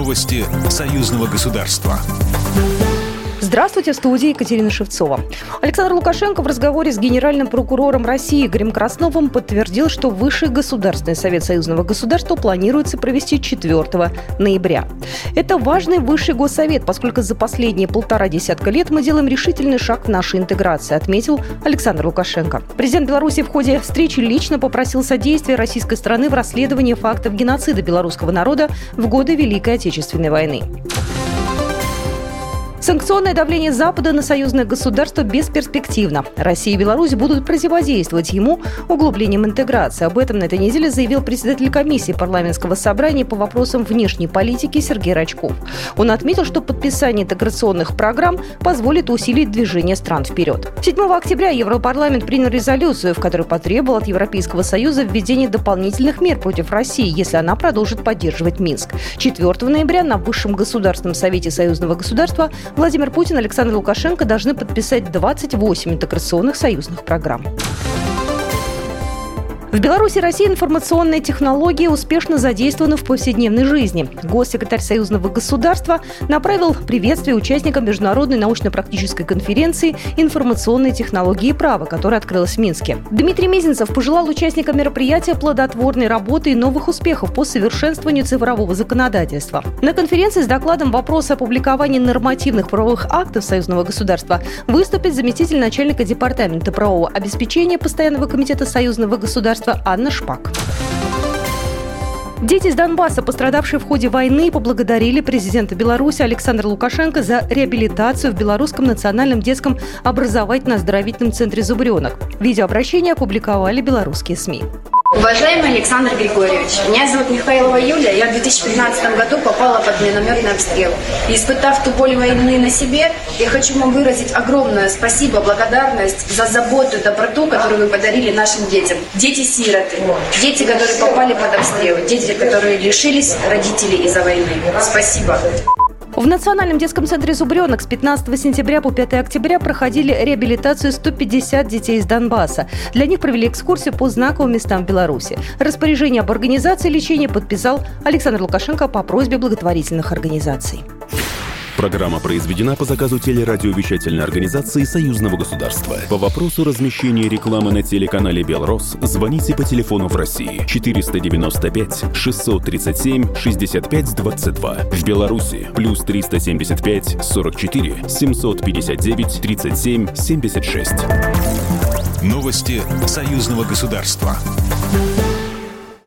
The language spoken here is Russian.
Новости союзного государства. Здравствуйте, в студии Екатерина Шевцова. Александр Лукашенко в разговоре с генеральным прокурором России Игорем Красновым подтвердил, что Высший Государственный Совет союзного государства планируется провести 4 ноября. Это важный Высший Госсовет, поскольку за последние 1,5 десятка лет мы делаем решительный шаг в нашей интеграции, отметил Александр Лукашенко. Президент Беларуси в ходе встречи лично попросил содействия российской стороны в расследовании фактов геноцида белорусского народа в годы Великой Отечественной войны. Санкционное давление Запада на союзное государство бесперспективно. Россия и Беларусь будут противодействовать ему углублением интеграции. Об этом на этой неделе заявил председатель комиссии парламентского собрания по вопросам внешней политики Сергей Рачков. Он отметил, что подписание интеграционных программ позволит усилить движение стран вперед. 7 октября Европарламент принял резолюцию, в которой потребовал от Европейского Союза введения дополнительных мер против России, если она продолжит поддерживать Минск. 4 ноября на Высшем Государственном Совете союзного государства Владимир Путин и Александр Лукашенко должны подписать 28 интеграционных союзных программ. В Беларуси и России информационные технологии успешно задействованы в повседневной жизни. Госсекретарь союзного государства направил приветствие участникам международной научно-практической конференции «Информационные технологии и право», которая открылась в Минске. Дмитрий Мезенцев пожелал участникам мероприятия плодотворной работы и новых успехов по совершенствованию цифрового законодательства. На конференции с докладом «Вопросы опубликования нормативных правовых актов союзного государства» выступит заместитель начальника департамента правового обеспечения Постоянного комитета союзного государства Анна Шпак. Дети из Донбасса, пострадавшие в ходе войны, поблагодарили президента Беларуси Александра Лукашенко за реабилитацию в Белорусском национальном детском образовательно-оздоровительном центре «Зубренок». Видеообращение опубликовали белорусские СМИ. Уважаемый Александр Григорьевич, меня зовут Михайлова Юлия, я в 2015 году попала под минометный обстрел. И испытав ту боль войны на себе, я хочу вам выразить огромное спасибо, благодарность за заботу и доброту, которую вы подарили нашим детям. Дети-сироты, дети, которые попали под обстрел, дети, которые лишились родителей из-за войны. Спасибо. В Национальном детском центре «Зубренок» с 15 сентября по 5 октября проходили реабилитацию 150 детей из Донбасса. Для них провели экскурсию по знаковым местам Беларуси. Распоряжение об организации лечения подписал Александр Лукашенко по просьбе благотворительных организаций. Программа произведена по заказу телерадиовещательной организации Союзного государства. По вопросу размещения рекламы на телеканале «Белрос» звоните по телефону в России 495 637 65 22. В Беларуси плюс 375 44 759 37 76. Новости союзного государства.